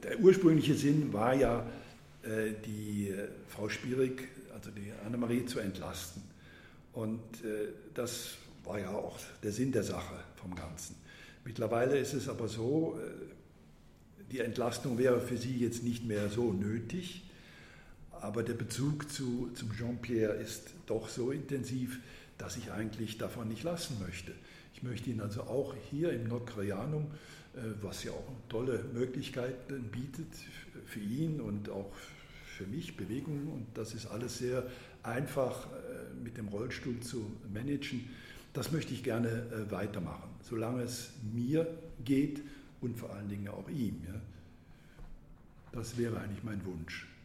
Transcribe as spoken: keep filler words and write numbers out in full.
der ursprüngliche Sinn war ja, äh, die äh, Frau Spierig, also die Annemarie, zu entlasten. Und äh, das war ja auch der Sinn der Sache vom Ganzen. Mittlerweile ist es aber so, äh, die Entlastung wäre für sie jetzt nicht mehr so nötig, aber der Bezug zu, zum Jean-Pierre ist doch so intensiv, dass ich eigentlich davon nicht lassen möchte. Ich möchte ihn also auch hier im Nordkoreanum, was ja auch tolle Möglichkeiten bietet für ihn und auch für mich, Bewegungen, und das ist alles sehr einfach mit dem Rollstuhl zu managen. Das möchte ich gerne weitermachen, solange es mir geht und vor allen Dingen auch ihm. Ja. Das wäre eigentlich mein Wunsch.